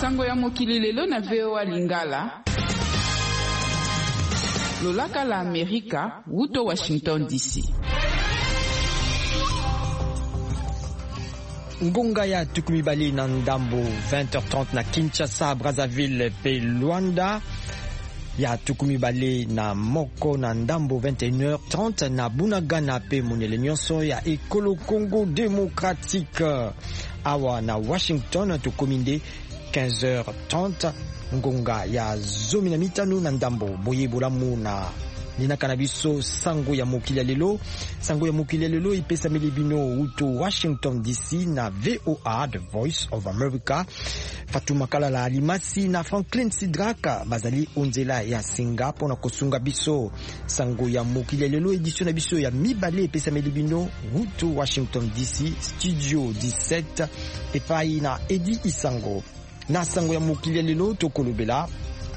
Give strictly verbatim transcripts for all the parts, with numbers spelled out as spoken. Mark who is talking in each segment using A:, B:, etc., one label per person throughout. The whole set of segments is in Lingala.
A: Sango ya mokili lelo na V O A Lingala. Lolaka la Amerika, wuto Washington D C.
B: Ngonga ya tukumibali na ndambo vingt heures trente na Kinshasa, Brazzaville pe Luanda. Ya tukumibali na moko na ndambo vingt et une heures trente na Bunagana pe monele nyonso ya Ekolo Congo Démocratique. Awa na Washington tukuminde quinze heures trente. Ngonga ya zomi na mitano na ndambo boye bolamu na nina kanabiso sango ya mokili lelo. Sango ya mokili lelo ipesa milibino uto Washington D C na V O A, The Voice of America. Fatuma Kalala Alimasi na Franklin Sidraka bazali onzela ya Singapore na kosunga biso. Sango ya mokili lelo edition na biso ya mibale ipesa milibino uto Washington D C, Studio dix-sept epai na Edi Isango. Na sango ya mokili lelo tokolobela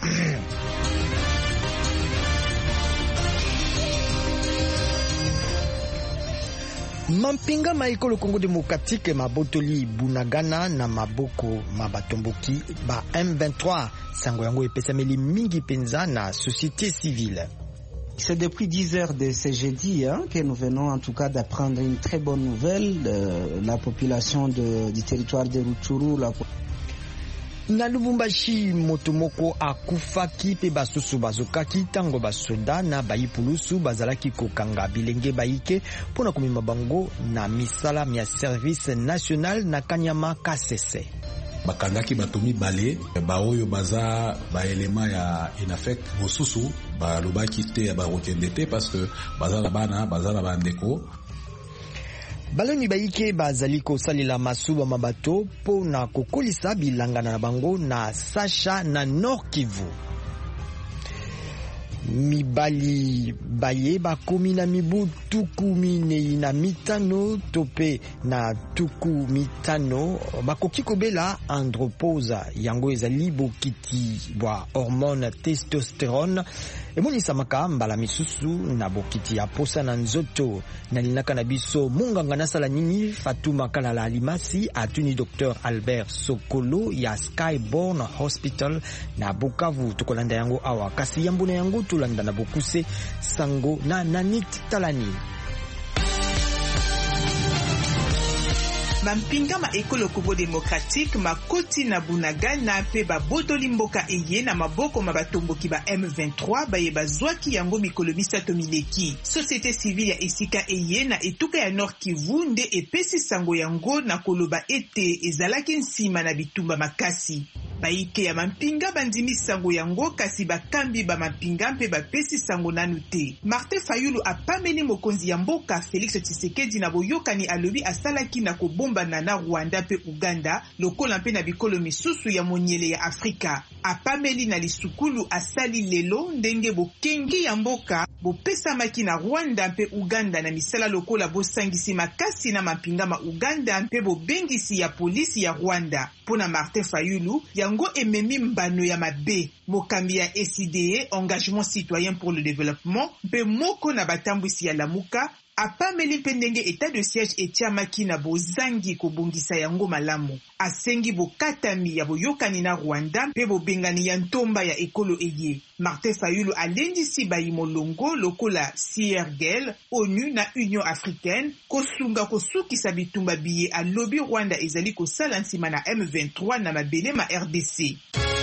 B: Mampinga ma Ekolo Congo Démocratique mabotoli Bunagana na maboko mabatomboki ba M vingt-trois. Sango yango epesameli mingi penza na société civile.
C: C'est depuis dix heures de ce jeudi hein, que nous venons en tout cas d'apprendre une très bonne nouvelle de la population de, du territoire de Rutshuru. La...
B: Na Lubumbashi motomoko akufaki pe basusu bazokaki tango basoda na bayipulusu bazalaki kokanga bilenge baike pona komima bango na misala mia service national na Kanyama Kasese.
D: Bakangaki batomi bale baoyo baza ba elema ya inafek mosusu balobaki te ya barokende te parce que baza bana baza na bandeko.
B: Baloni baike bazali kosalela masuba mabato po na kokolisa bilangana na bango na Sacha na Nord Kivu. Mibali baye bakomi na mibu tuku minei na mitano tope na tuku mitano bakoki kobela andropause yango ezali bokiti bwa hormone testosterone emonisa maka mbala misusu na bokiti ya posa na nzoto. Na linaka na biso munganga nasala nini Fatuma Kalala Alimasi atuni Docteur Albert Sokolo ya Skyborn Hospital na Bukavu. Tukolanda yango awa kasi yambuna yango tulanda na bokuse sango na Nanit Talani.
E: Mampinga ma Ekolo Congo Démocratique makoti na Bunagana pe babotoli mboka eye na maboko mabatomboki ba M vingt-trois baye bazwaki yango mikolo misato mileki. Société civile ya esika eye na etuka ya Nord Kivu nde epesi sango yango na koloba ete ezalaki nsima na bitumba makasi. Baike ya mampinga bandimi sango yango kasi bakambi ba mampinga mpe bapesi sango nanu te. Martin Fayulu apameli mokonzi ya mboka Félix Tshisekedi na boyokani alobi asalaki na kobomba na na Rwanda pe Uganda lokola mpe na bikolo misusu ya monyele ya Afrika. Apameli na lisukulu asali lelo ndenge bokengi ya mboka bopesamaki na Rwanda mpe Uganda na misala lokola bosangisi makasi na mampinga ma Uganda mpe bobengisi ya polisi ya Rwanda. Pona Martin Fayulu yango ememi mbano ya mabe mokambi ya S I D E Engagement Citoyen pour le Développement mpe moko na batambwisi ya lamuka apameli mpe ndenge état de siège etiamaki na bozangi kobongisa yango malamu. Asengi bokatami ya boyokani na Rwanda mpe bobengani ya ntomba ya ekolo eye. Martin Fayulu alendisi bayi molongo lokola C I R G L, ONU na Union Africaine kosunga kosukisa bitumba biye alobi Rwanda ezali kosala nsima na M vingt-trois na mabele ma R D C.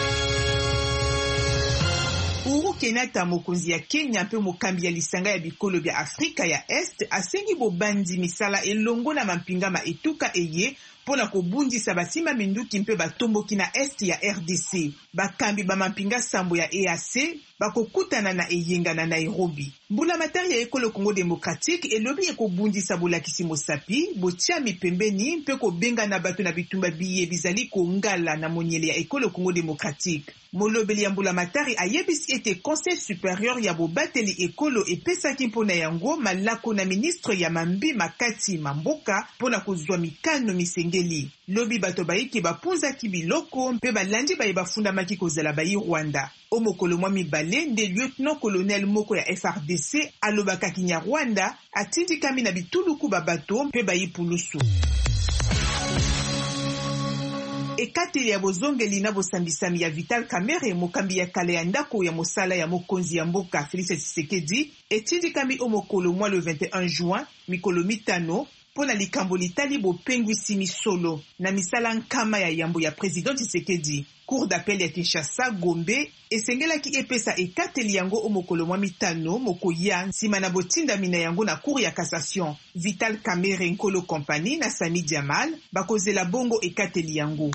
E: Uhuru Kenyatta mokonzi ya Kenya mpe mokambi ya lisanga ya bikolo bya Afrika ya Est asengi bobandi misala elongo na mampinga ma etuka eye pona kobundisa basima minduki mpe batomboki na Est ya R D C. Bakambi ba mampinga sambo ya E A C bakokutana na eyenga na Nairobi. Mbula matari ya Ekolo Congo Démocratique elobi ekobundisa bolakisi mosapi botiami pembeni mpe kobenga na bato na bitumba biye bizali kongala na monyele ya Ekolo Congo Démocratique. Molobeli ya mbula matari ayebisi ete Conseil supérieur ya bobateli ekolo epesaki mpona yango malako na ministre ya mambi makati mamboka pona kozwa mikano misengeli. Lobi bato baiki bapunzaki biloko mpe balandi baye bafundamaki kozala bayi Rwanda. Omokolo mwa mibale nde lieutenant colonel moko ya F R D C alobaka kinya Rwanda atindikami na bituluku babato mpe bayi pulusu. ekateli ya bozongeli na bosambisami ya Vital Kamerhe mokambi ya kale ya ndako ya mosala ya mokonzi ya mboka Félix Tshisekedi etindikami o mokolo mwa le vingt et un juin mikolo mitano pona likambo litali bopengwisi misolo na misala nkama ya yambo ya président Tshisekedi. Cour d'appel ya Kinshasa Gombe esengelaki epesa ekateli yango o mokolo mwa mitano mokoya nsima na botindami na yango na cour ya cassation. Vital Kamerhe Nkolo Compagnie na Sami Diamal bakozela bongo ekateli yango.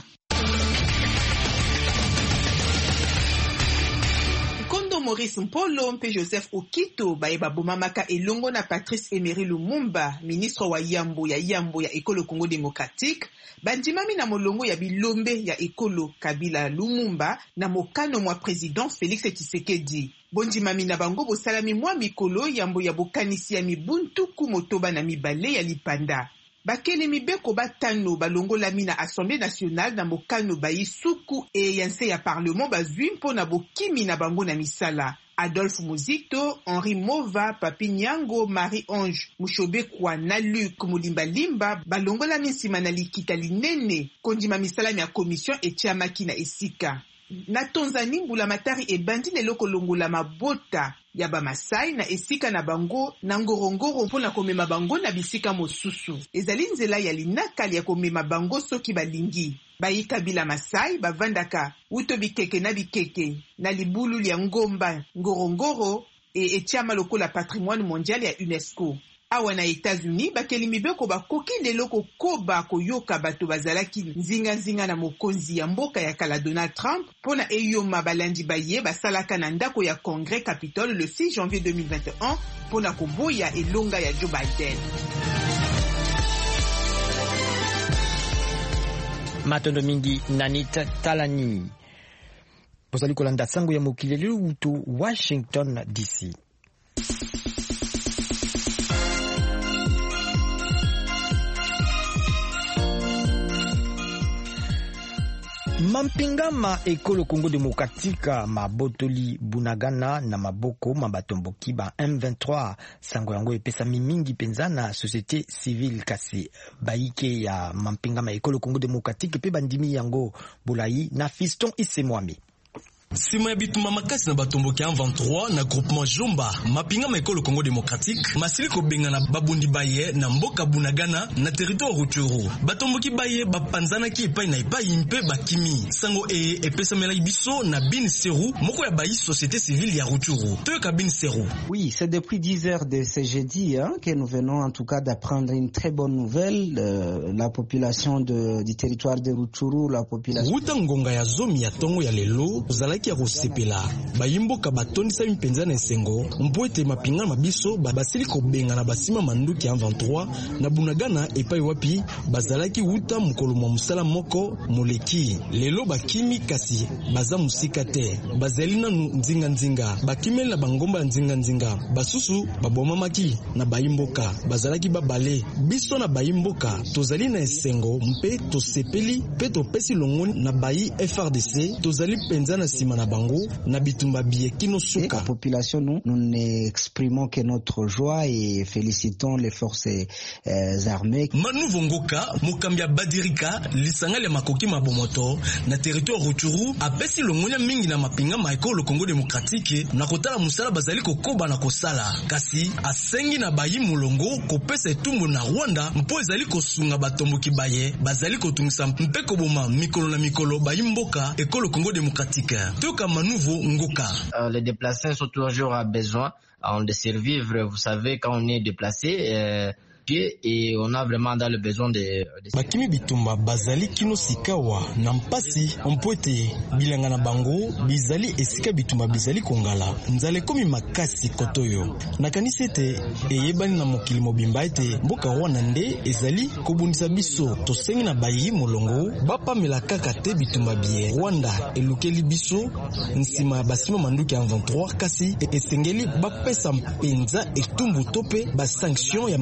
E: Kondo Maurice Mpolo mpe Joseph Okito baye babomamaka elongo na Patrice Emery Lumumba, ministre wa yambo ya yambo ya ekolo Congo Démocratique, bandimami na molongo ya bilombe ya ekolo Kabila Lumumba na mokano mwa président Félix Tshisekedi. Bondimami na bango bosalami mwa mikolo yambo ya bokanisi ya mibuntuku motoba na mibale ya lipanda. Bakele mibeko batano balongolami na Assemblée nationale na mokano bayisuku e yanse ya parlement bazwi mpo na bokimi na bango na misala. Adolphe Muzito, Henri Mova, Papi Nyango, Marie-Ange Mushobekwa na Luc Mulimbalimba balongolami nsima na likita linene kondima misalami ya commission etiamaki na esika. Na Tanzanie mbula matari ebandi lelo kolongola mabota ya Bamasai na esika na bango na ngorongoro mpona komema bango na bisika mosusu. Ezali nzela ya linakali ya komema bango soki balingi. Bayika bila Masai bavandaka uto bikeke na bikeke na libulu ya ngomba ngorongoro e etiama lokola patrimoine mondial ya UNESCO. Awa na États-Unis bakeli mibeko bakoki lelo kokoba koyoka bato bazalaki nzinga nzinga na mokonzi ya mboka ya kala Donald Trump pona eyoma balandi baye basalaka na ndako ya Congrès Capitole le six janvier deux mille vingt et un pona koboya elonga ya Joe Biden.
B: Matondo mingi Nanita Talani bozali kolanda sango ya mokili lelo utu Washington D C. Mampingama ekolo Congo Démocratique mabotoli bunagana na maboko mabatomboki ba M vingt-trois sango yango epesa mingi penza na société civile kasi baike ya mampingama ekolo Congo Démocratique pe bandimi yango Bolayi na Fiston Isemwami.
F: Sima ya bituma makasi na batomboki M vingt-trois na groupement Jomba mapinga maekolo Congo Démocratique masili kobenga na babundi baye na mboka bunagana na territoire Rutshuru. Batomboki baye bapanzana ki epai na epai mpe bakimi sango e epesa mela biso na Bin Seru moko ya bayi société civile ya Rutshuru. Toyoka Bin Seru.
C: Oui, c'est depuis dix heures de ce jeudi hein, que nous venons en tout cas d'apprendre une très bonne nouvelle. Euh, la population de, du territoire de Rutshuru, la population
F: Ruta ngonga ya zomi ya tongo ya lelo uzalaki ya kosepela bayimboka batondisa mpenza na esengo mpoete mapinga mabiso basili kobenga na basima manduki ya M vingt-trois na bunagana epai wapi bazalaki wuta mukolo mwa musala moko moleki lelo bakimi kasi baza musika te bazali na nzinga nzinga bakimeli na bangomba nzinga nzinga basusu babomamaki na bayimboka bazalaki babale biso na bayimboka tozali na esengo mpe tosepeli pe topesi longoni na bayi F R D C tozali penza na sima na bango na bitumba biekino suka.
C: La population nous nous exprimons que notre joie et félicitons les forces euh, armées.
F: Manu Vongoka mukambia badirika lisangale makoki mabomoto na territoire Rutshuru apesi longonya mingi na mapinga maekolo Congo Démocratique na kotala musala bazali kokoba na kosala kasi asengi na bayi mulongo kopesa etumbu na Rwanda mpo ezali kosunga batomboki baye bazali kotungisa mpe koboma mikolo na mikolo bayi mboka ekolo Congo Démocratique. Toka Manouvo Ngoka.
G: Euh, les déplacés sont toujours à besoin euh, de survivre. Vous savez, quand on est déplacé, euh, et on a vraiment dans le besoin de, de...
F: Bakimi bitumba bazali kino sikawa na mpasi ompoete bilanga na bango bizali esika bitumba bizali kongala nzale komi makasi kotoyo nakanisi ete eyebani na mokili mobimba ete mboka wana nde ezali kobundisa biso tosengi na bayi molongo bapamela kaka te bitumba bie Rwanda elukeli biso nsima ya basima manduki ya M vingt-trois kasi esengeli bapesa mpenza etumbu tope ba sanction ya makasi na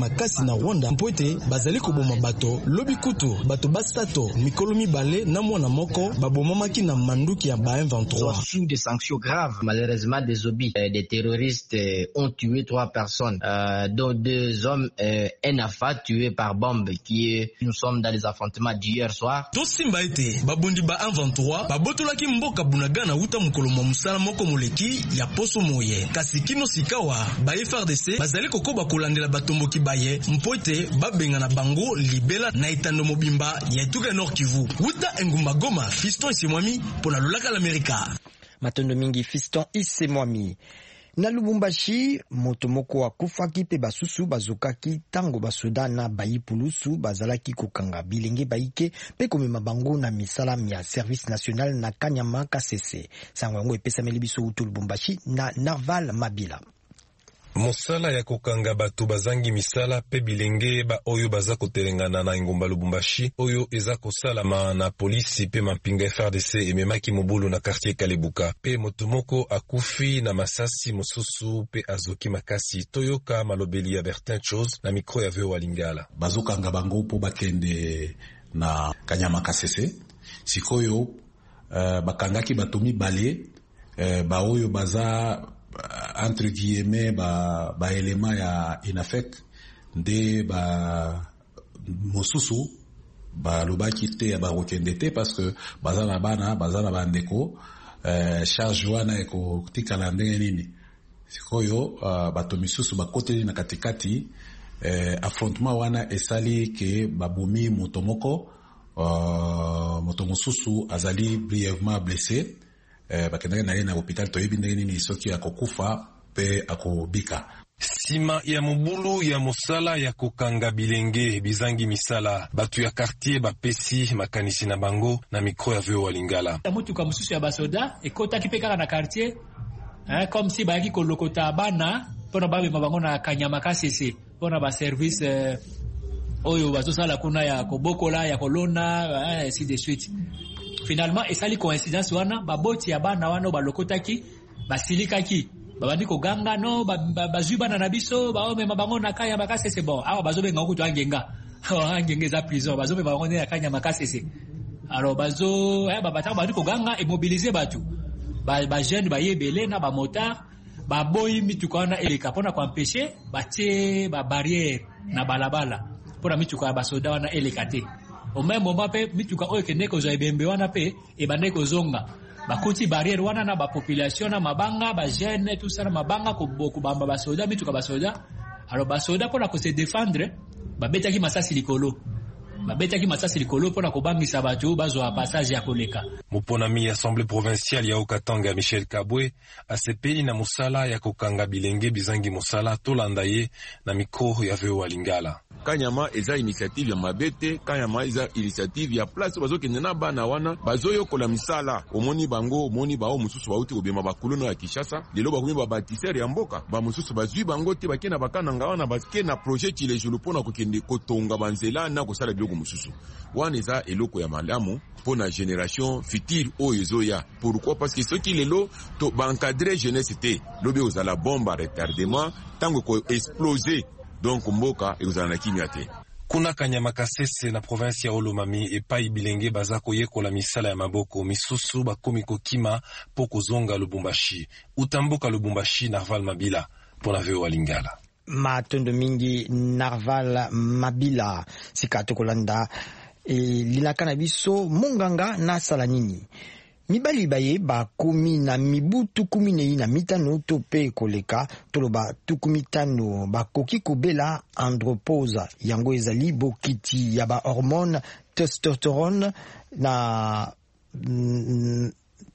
F: na Rwanda mpoete bazali koboma bato lobi kutu bato basato mikolo mibale na mwana moko babomamaki na manduki ya ba M vingt-trois.
G: Sous des sanctions graves. Malheureusement, des obis, euh, des terroristes euh, ont tué trois personnes, euh, dont deux hommes, euh, un afa tué par bombe, qui est, nous sommes dans les affrontements d'hier soir.
F: Tosimba ete babondi ba M vingt-trois babotolaki mboka Bunagana uta mukolo mwa musala moko moleki ya poso moye kasi kino sikawa ba F R D C bazali kokoba kolandela batomboki baye mpoete babenga na bango libela na itando mobimba ya Tuga Nord Kivu uta engumba Goma. Fiston Isemwami pona lolaka l'Amerika.
B: Matondo mingi Fiston Isemwami. Na Lubumbashi moto moko akufaki pe basusu bazokaki tango basoda na bayipulusu bazalaki kokanga bilenge baike pe komema bango na misala ya service national na Kanyama Kasese. Sango yango epesameli biso utu Lubumbashi na Narval Mabila.
H: Mosala ya kokanga bato bazangi misala pe bilenge ba oyo baza kotelengana na engumba Lubumbashi oyo eza kosalama na polisi pe mampinga F R D C ememaki mobulu na quartier Kalebuka pe motomoko akufi na masasi mosusu pe azoki makasi toyoka malobeli ya Bertin Chose na mikro ya Veo Walingala.
D: Bazokanga bango po bakende na Kanyama Kasese sikoyo uh, bakangaki bato mibale uh, ba oyo baza entre guillemets ba ba elema ya inafek nde ba mosusu ba lobaki te ba rokende te parce que bazana bana bazana bandeko euh, charge wana eko tikala ndenge nini sikoyo uh, bato misusu bakoteli na katikati euh, affrontement wana esali ke babomi motomoko uh, moto mosusu azali brièvement blessé. Eh, bakendeke na ye na hospital toyebi ndenge nini soki akokufa pe akobika.
H: Sima ya mobulu ya mosala ya kokanga bilenge bizangi misala batu ya quartier bapesi makanisi na bango na mikro ya Veo Walingala.
I: Mutuka mususu ya basoda ekotaki pe kaka na quartier hein, comme si bayaki kolokota bana pona babema bango na Kanyama Kasese pona ba service euh, oyo bazosala kuna ya kobokola ya kolona hein, ainsi de suite. Finalement esali coïncidence wana baboti ya bana wana balokotaki basilikaki babandi koganga no bazwi bana na biso baomema bango na Kanyama Kasese bon awa bazobenga kutu angenga angenga za prison bazomema bango na Kanyama Kasese alors bazo eh babata bandi koganga et mobiliser batu ba ba jeune ba yebele na ba motard ba boyi mituka na eleka pona ko empêcher batie ba barrière na balabala pona mituka ba soda wana eleka te. Au même moment pe mituka oyo kende ko za ebembe wana pe e bande ko zonga bakuti barrière wana na ba population na mabanga ba jeune tout ça na mabanga ko boku bamba ba soda mituka ba soda alors ba soda pona ko se défendre ba betaki masasi likolo ba betaki masasi likolo pona ko bangisa batu bazo a passage ya koleka.
H: Moponami assemblée provinciale ya Okatanga Michel Kabwe asepeli na musala ya kokanga bilenge bizangi musala tolanda ye na mikro ya Veo Walingala.
J: Kanyama eza initiative ya mabete, Kanyama eza initiative ya place bazokende na bana wana bazoyokola misala omoni bango omoni bao mususu bauti kobema bakuluno ya Kinshasa lelo bakomi ba bâtisseur ya mboka ba mususu bazwi bango te bakena bakananga wana bakena projet ki lejulu pona kokende kotonga banzela na kosala biloko mususu wana eza eloko ya malamu pona génération future oyo ezoya. Pourquoi? Parce que ceux qui lelo to ba encadrer jeunesse te lobi ozala bomba retardement tango ko exploser donc mboka ekozala na kimia te.
H: Kuna Kanyama Kasese na province ya Olomami epai bilenge bazako yekola misala ya maboko misusu bakomi kokima po kozonga Lubumbashi utamboka Lubumbashi. Narval Mabila pona Veo Walingala.
B: Matondo mingi Narval Mabila sikato kolanda e lilaka na biso monganga na sala nini mibali baye bakomi na mibu tukumi nei na mitano to pe koleka toloba tukumi tano bakoki kobela andropause yango ezali bokiti ya ba hormone testosterone na mm,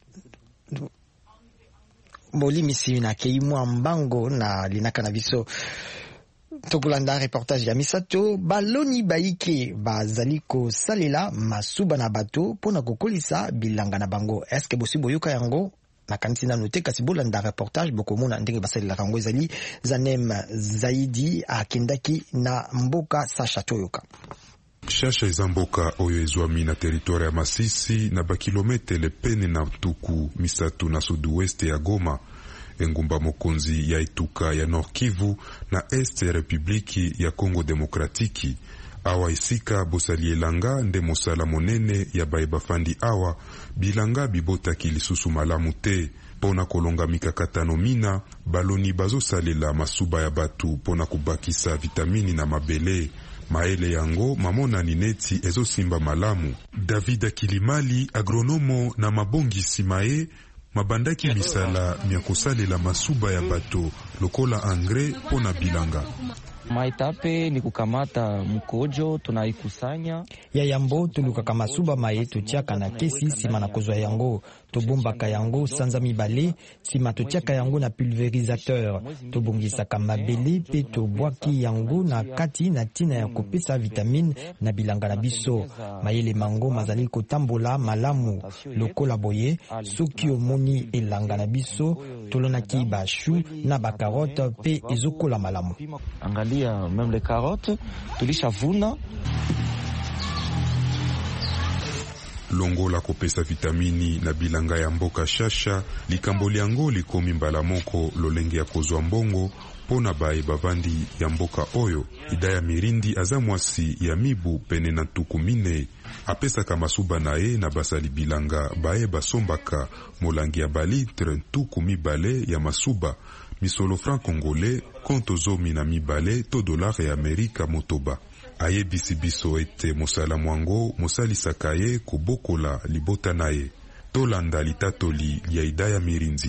B: bolimisi na keimwa mbango na linaka na biso tokolanda reportage ya misato baloni baike bazali kosalela masuba na bato pona kokolisa bilanga na bango. Eske bosi boyoka yango na kanisi nanu te kasi bolanda reportage bokomona ndenge basalela yango ezali Zanem Zaidi akendaki na mboka Sacha toyoka.
K: Shasha eza mboka oyo ezwami na territoire ya Masisi na bakilometele pene na tuku misatu na sud-ouest ya Goma. engumba mokonzi ya etuka ya Nord Kivu na este ya Republiki ya Kongo Demokratiki. Awa isika bosali elanga nde mosala monene ya baye bafandi awa bilanga bibotaki lisusu malamu te. Pona kolonga mikakatano mina, baloni bazosalela masuba ya batu pona kubakisa vitamini na mabele. Maele yango mamonani neti ezosimba malamu. David Akilimali, agronomo na mabongisi mae, mabandaki misala mia kosalela masuba ya bato lokola angre pona bilanga.
L: Maitape ni kukamata mkojo tunaikusanya
B: ya yambo tulukaka masuba mae tutiaka na kesi sima na kozwa yango tobombaka yango sanza mibale sima totiaka yango na pulverisateur tobongisaka mabele pe tobwaki yango na kati na tina ya kopesa vitamine na bilanga na biso. Mayele mango mazali kotambola malamu lokola boye soki omoni elanga na biso tolonaki bashu na bakarote pe ezokola malamu.
L: Angalia même les carottes tulishavuna.
K: Longola kopesa vitamini na bilanga ya mboka shasha likambo liango likomi mbala moko lolenge ya kozwa mbongo pona bae bavandi ya mboka oyo. Idaya Mirindi aza mwasi ya mibu pene na tuku mine apesaka masuba na ye na basali bilanga bae basombaka molangi ya balitre tuku mibale ya masuba misolo franc congolais konto zomi na mibale to dollar ya Amerika motoba. Aye bisi biso ete mosala mwango mosalisaka ye kobokola libota na ye. Tolanda litatoli ya Idaya Mirinzi.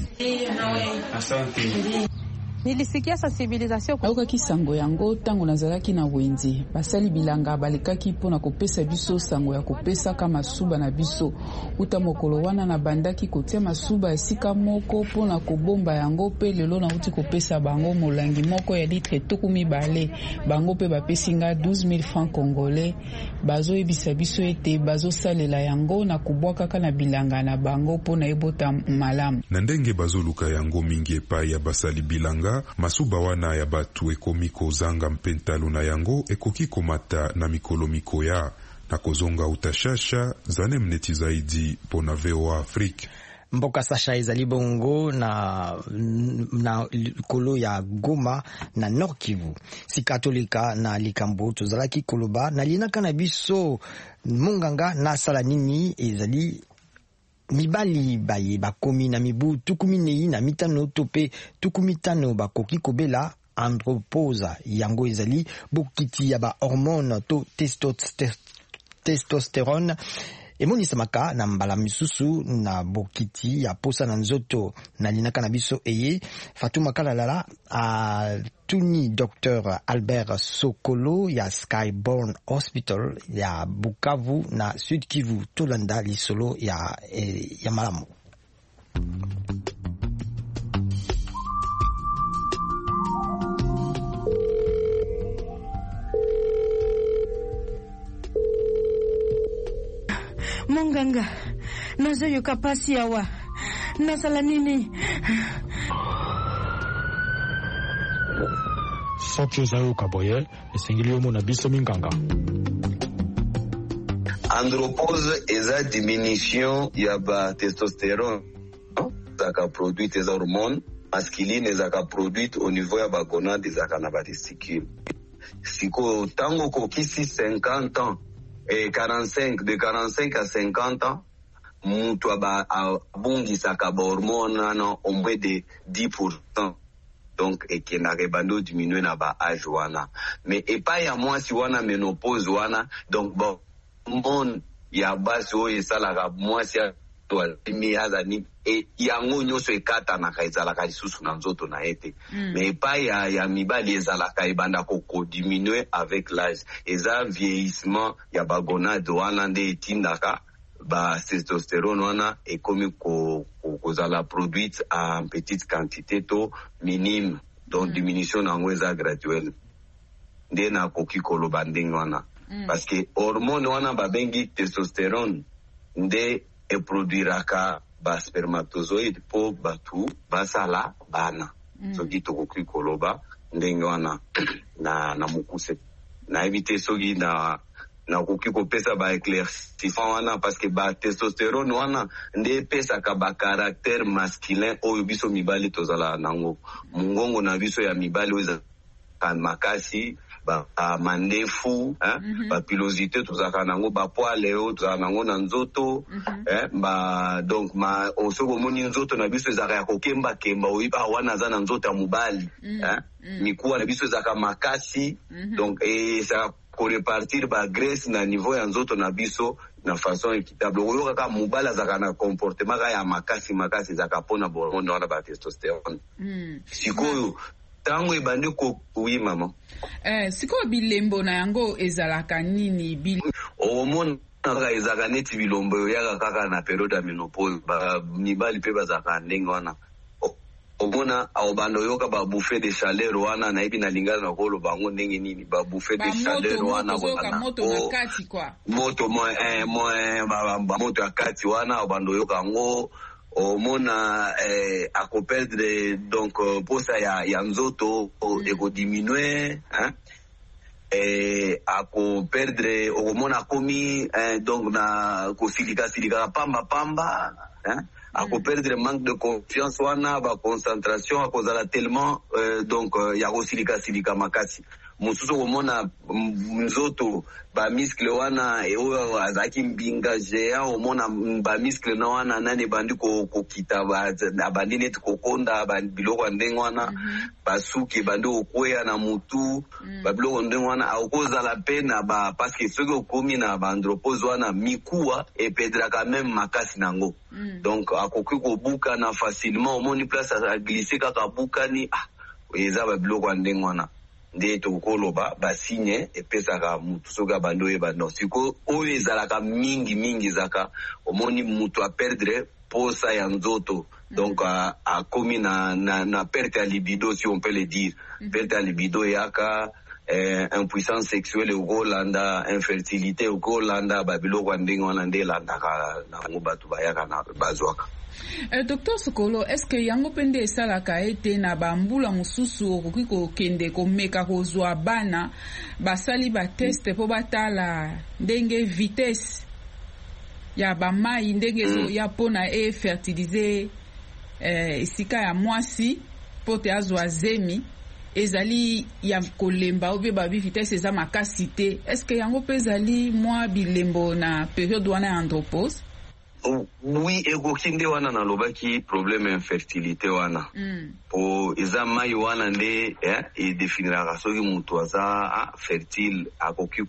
A: Nilisikia sensibilisation auka kisango yango tango nazalaki na wenzi basali bilanga balekaki pona kopesa biso sango ya kopesa kama suba na biso uta mokolo wana na bandaki kotia masuba esika moko pona kobomba yango pe lelo na uti kopesa bango molangi moko ya litre tuku mibale bango pe bapesinga douze mille francs congolais bazo ebisa biso ete bazo salela yango na kubwaka kana bilanga na bango pona ebota malamu
K: na ndenge bazo luka yango mingi epai ya basali bilanga. Masuba wana ya batu ekomi kozanga mpentalo na yango ekoki komata na mikolo mikoya na kozonga utashasha zane mneti zaidi pona V O A Afrique.
B: Mboka sasha ezali bongo na na kolo ya Goma na Nord Kivu. Si katolika na likambo tozalaki koloba na linaka na biso monganga na sala nini ezali mibali baye bakomi na mibu tukumi nei na mitano tope tukumi tano bakoki kobela andropause yango ezali bokiti ya ba hormone to testosterone emonisamaka na mbala misusu na bokiti ya posa na nzoto na linaka na biso eye Fatuma Kalalala a tuni docteur Albert Sokolo ya Skyborn Hospital ya Bukavu na Sud Kivu tolanda lisolo ya, eh, ya malamu.
M: Monganga, nazoyo kapasi yawa. Nasala nini?
F: Soki ozayo kaboye, esengeli yomo na biso minganga.
N: Andropause eza diminution ya ba testosterone zaka produite za hormone masculine zaka produite au niveau ya ba gonade zaka na ba testicule. Siko tango ko kisi cinquante ans et quarante-cinq de quarante-cinq à cinquante ans mutu aba abungisaka ba hormone na omwe de dix pour cent. Donc ekenaka bando diminuer na ba âge wana mais epa ya mwasi wana ménopause wana donc bon mon ya basi oyo esalaka mwasi mi azani e yango nyonso ekatanaka ezalaka lisusu na nzoto na ete mm. mais epai ya, ya mibali ezalaka ebanda kodiminuer avec l'âge eza vieillissement ya bagonade wana nde etindaka ba testosterone wana ekomi ko, ko, kozala produite en petite quantité to minime donc mm. diminution nango eza graduelle nde nakoki koloba ndenge wana mm. parce que hormone wana babengi testosterone nde eproduiraka ba spermatozoïde po batu basala bana mm. soki tokoki koloba ndenge wana na na mukuse na evite soki na na koki kopesa ba éclaircissement wana parce que ba testostérone wana nde pesaka ba caractère masculin oyo biso mibali tozala nango mungongo na biso ya mibali oyo makasi ba mandefu hein mm -hmm. ba pilosité tozaka nango ba poile oyo tozaka nango na nzoto mm -hmm. hein ba donc ma osoko moni nzoto na biso ezaka ya kokemba kemba oyiba wana za na nzoto ya mobali mm -hmm. hein mm -hmm. mikuwa na biso ezaka makasi mm -hmm. donc et ça ko repartir ba graisse na niveau ya nzoto na biso na façon équitable oyo kaka mobala zaka na comportement ya makasi makasi zaka pona hormone wana ba testostérone mm. sikoyo tango ebandi ko oui mama
A: eh sikoyo bilembo na yango ezalaka nini bil
N: hormone naka ezaka neti bilombo yaka kaka na periode ya menopause ba mibali pe bazaka ndenge wana omona aobando yoka ba bouffée de chaleur wana na ibi na lingana na kolo bango ndenge nini ba bouffée de chaleur wana
A: wana moto na kati kwa
N: moto mo eh mo ba moto ya kati wana aobando yoka ngo omona eh ako perdre donc posa ya ya nzoto mm. eko diminuer hein eh ako perdre omona komi eh, donc na ko silika silika pamba pamba hein ako perdre manque de confiance wana ba concentration akozala tellement euh, donc uh, ya kosilika silika makasi mususu komona nzoto ba muscle wana eyo azaki mbinga jeya omona ba muscle na wana nane bandi ko kokita ba abandi net kokonda ba biloko ndenge wana mm -hmm. basuki bandi okweya na mutu mm -hmm. ba biloko ndenge wana akoza la pena ba parce que ceux komi na ba andropause wana mikuwa e pedra quand même makasi nango mm -hmm. donc akoki ko buka na facilement omoni place a glisser kaka bukani ah eza ba biloko ndenge wana nde tokoloba basigne epesaka mutu soka bando yeba no siko oyo ezalaka mingi mingi zaka omoni mutu a perdre posa ya nzoto mm -hmm. donc a, a komi na, na, na perte ya libido si on peut le dire mm -hmm. perte ya libido yaka eh, impuissance sexuelle ukolanda infertilité ukolanda babiloko ndenge wana nde landaka nango batu bayaka na bazwaka.
A: Uh, Docteur Sokolo, est-ce que yango pende esalaka ete na bambula mususu okoki kokende komeka kozwa bana basali ba test po batala ndenge vitesse ya bamai ndenge mm. ya pona e fertiliser eh, esika ya mwasi po te azwa zemi ezali ya kolemba obe babi vitesse eza makasi te. Est-ce que yango pe ezali mwa bilembo na periode wana ya andropause?
N: Oui, ekoki nde wana nalobaki problème infertilité wana mm. po eza mai wana nde eh, edefiniraka soki mutu aza ah, fertile akoki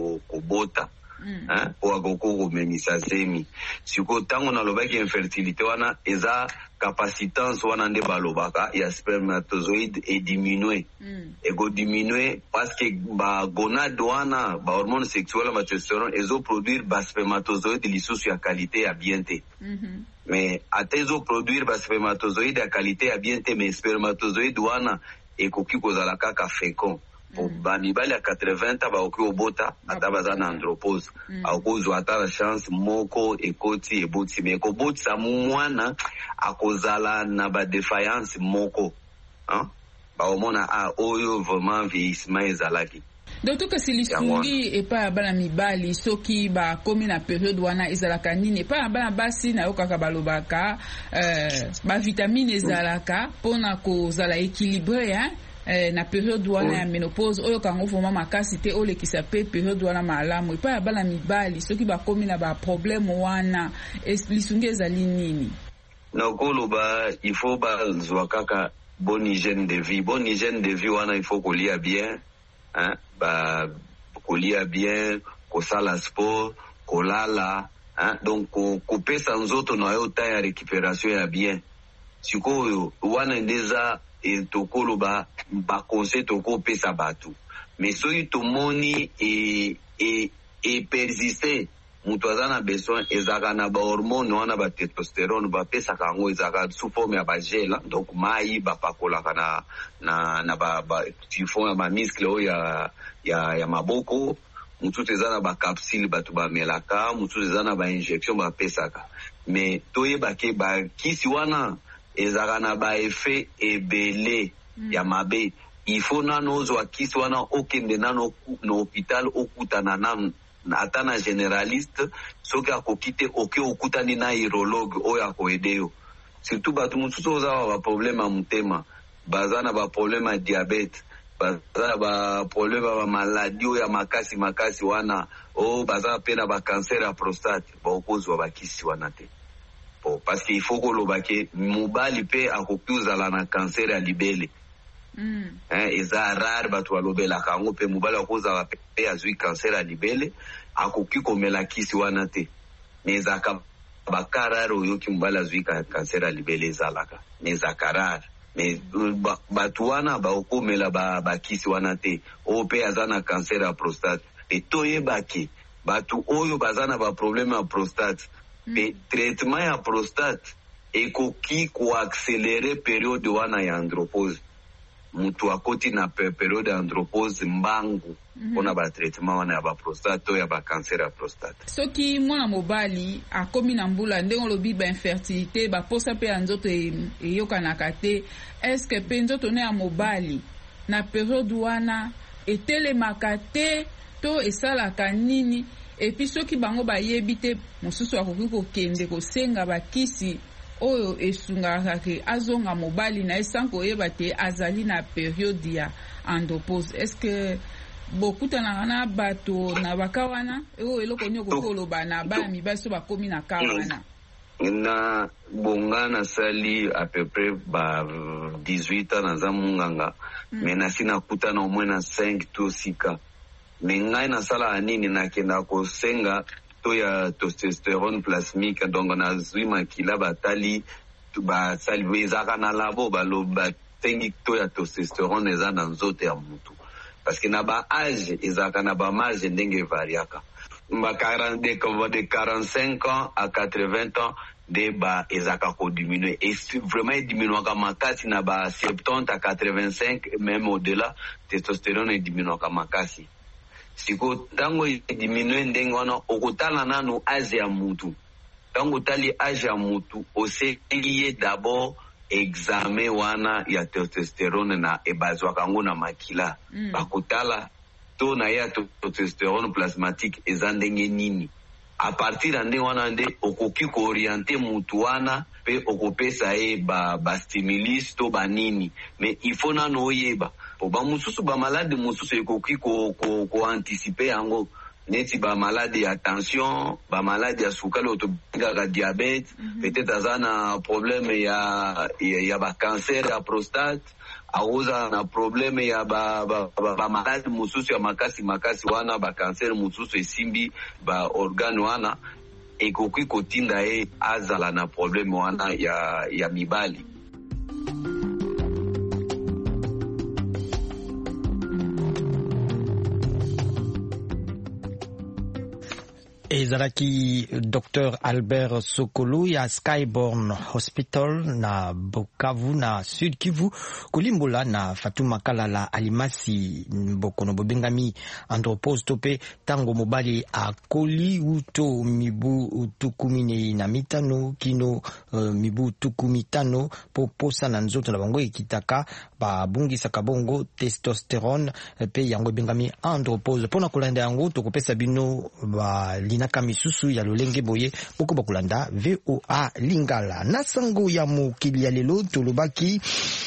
N: kobota mm. eh, po akoki komemisa zemi siko ntango nalobaki infertilité wana eza capacitance wana nde balobaka ya spermatozoïde ediminue mm. ego diminue parce que ba gonade wana ba hormone sexuelle ba testostérone ezo produire ba spermatozoïde lisusu ya qualité ya bien te mm -hmm. mais atezo produire ba spermatozoïde ya qualité ya bien te mais spermatozoïde wana ekoki kozala kaka fécond po mm. ba mibali ya quatre-vingts baoki obota ata baza na andropause mm. akozwa ata la chance moko ekoti eboti me ekobotisa mwana akozala na ba défaillance moko hein baomona a oyo vraiment vieillissement ezalaki
A: Docteur Kasilistungi epa abana mibali soki ba komi na periode wana ezalaka nini epa abana basi na yokaka balobaka euh, ba vitamine ezalaka pona kozala équilibré hein Eh, na periode wana ya menopause oyo kango voma makasi te olekisa pe periode wana malamu epa ya bana mibali soki bakomi na ba problème wana lisungi ezali nini?
N: nakoloba il faut bazwa kaka bonne hygiène de vie bonne hygiène de vie wana il faut kolia bien hein ba kolia bien kosala sport kolala hein donc kopesa nzoto na yo ta ya récupération ya bien sikoyo wana ndeza e tokolo ba ba conseil toko pesa batu mais soki tomoni e e e persister mutu aza na besoin ezaka na ba hormone wana ba testostérone ba pesa kango ezaka sous forme ya ba gel donc mai ba pakolaka na na na ba ba tifon ya ba muscle o ya ya ya maboko mutu ezana ba capsule batu ba melaka mutu ezana ba injection ba pesaka mais toyeba ke ba kisi wana ezaka na ba effet ebele mm. ya mabe il faut nano ozwa kisi wana okende nano na hôpital okutana nano ata na généraliste soki akokite oke okutani na urologue oyo akoede yo surtout bato mosusu oza ba problème ya motema baza na ba problème ya diabete baza na ba problème ya maladie oyo ya makasi makasi wana o baza pe na ba cancer ya prostate baokozwa bakisi wana te po parce que il faut koloba ke mobali pe akoki ozala na cancer ya libele. Mm. Eh, eza rare bato balobelaka yango mpe mobali akozala pe azwi cancer ya libele akoki komela kisi wana te me ezaka bakarare oyoki mobali azwi cancer ya libele ezalaka me ezaka rare me bato wana baokomela bakisi wana te oyo mpe aza na cancer ya prostate pe toyebaki bato oyo baza na baproblème ya prostate pe traitement ya prostate ekoki koaccélere periode wana ya andropause mutu akoti na periode ya andropause mbangu mpona mm -hmm. batraitement wana ya baprostate oyo ya bacancer ya prostate.
A: Soki mwana mobali akomi na mbula ndenge olobi bainfertilité baposa mpe ya nzoto eyokanaka te, eske mpe nzoto ne ya mobali na periode wana etelemaka te to esalaka nini? Epi soki bango bayebi te mosusu akoki kokende kosenga bakisi oyo esungaka ke azonga mobali na esanko oyeba te azali na periode ya andropause. Eske bokutana na bato na baka wana oyo eloko nyoko koloba na bana mibali so bakomi na ka wana?
N: Na bonga nasali à peu près ba dix-huit ans naza munganga mm. me nasi nakutana omwe na cinq to six cas me ngai nasala nini nakenda kosenga to ya testosterone plasmique donc nazwi makila batali basali bezaka na labo baloba tengi to ya testosterone eza na nzoto ya mutu parce que na ba âge ezaka na ba marge ndenge variaka ba de quarante-cinq ans à quatre-vingts ans de ba ezaka ko diminuer et vraiment diminuer ka makasi na ba soixante à quatre-vingt-cinq même au-delà testosterone diminuer ka makasi siko tango diminue ndenge wana okotala nanu age ya mutu tango tali age ya mutu osengi d'abord examen wana ya testosterone na ebazwa kango na makila mm. bakotala to na ya testosterone plasmatique eza ndenge nini a partir ya ndenge wana nde okoki ko orienter mutu wana pe okopesa ye ba ba stimulus to banini mais il faut nano oyeba ba mususu ba malade mususu ekoki ko ko, ko anticiper yango neti ba malade ya tension ba malade ya sukali otobika diabete mm -hmm. peut-être azana problème ya ya, ya ba cancer ya prostate auza na problème ya ba ba, ba, ba malade mususu ya makasi makasi wana ba cancer mususu esimbi ba organe wana ekoki kotinda e azala na problème wana ya ya mibali.
B: ezalaki Docteur Albert Sokolo ya Skyborn Hospital na Bukavu na Sud Kivu kolimbola na Fatuma Kalala Alimasi Bokono bobengami andropause tope tango mobali akoli uto mibu tukumine na mitano kino uh, mibu tukumitano poposa na nzoto na bango ekitaka babungisa kabongo testosterone pe yango bengami andropause pona kolanda yango tokopesa bino ba naka misusu ya lolenge boye boko bakulanda V O A Lingala na sango ya mokili ya lelo tolobaki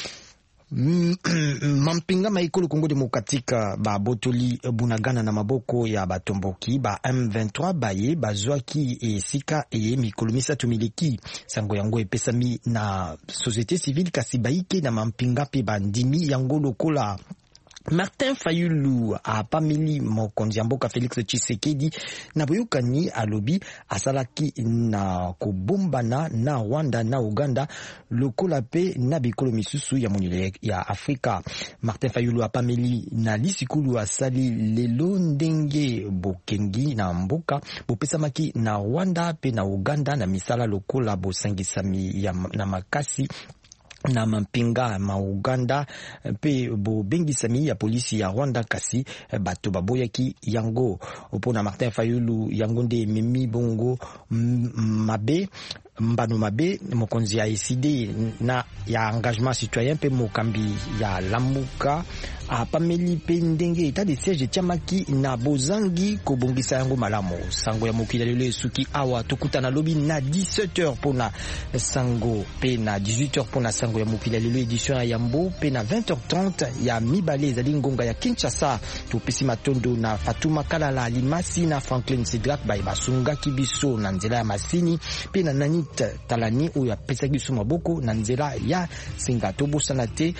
B: mampinga maikolo Kongo Demokratika ba botoli bunagana na maboko ya batomboki ba M vingt-trois baye bazwaki esika e mikolo misatu mileki sango yango epesami na société civile kasi baike na mampinga pe bandimi yango lokola Martin Fayulu a pameli mokonzi ya mboka Félix Tshisekedi na boyokani alobi asalaki na kobombana na Rwanda na Uganda lokola pe na bikolo misusu ya monile ya Afrika. Martin Fayulu a pameli na lisikulu asali lelo ndenge bokengi na mboka bopesamaki na Rwanda pe na Uganda na misala lokola bosangisami ya na makasi na mampinga ma Uganda pe bo bengisami ya polisi ya Rwanda kasi bato baboyaki yango opona Martin Fayulu yango nde mimi bongo mabe Mbano Mabe mokonzi ya E C D na ya engagement citoyen pe mokambi ya Lamuka apameli pe ndenge etat de siège tiamaki na bozangi kobongisa yango malamu. Sango ya mokili lelo esuki awa tokutana lobi na dix-sept heures pona sango pe na dix-huit heures pona sango ya mokili lelo édition ya Yambo pe na vingt heures trente ya mibale ezali ngonga ya Kinshasa. Topesi matondo na Fatuma Kalala Limasi na Franklin Sidrak baye basungaki biso na nzela ya Masini pe na Nanit Talani oyo apesaki biso maboko na nzela ya Singa. Tobosana te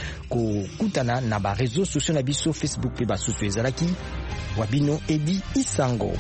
B: kokutana na ba réseaux sociaux na biso Facebook pe basusu ezalaki Wabino Edi Isango.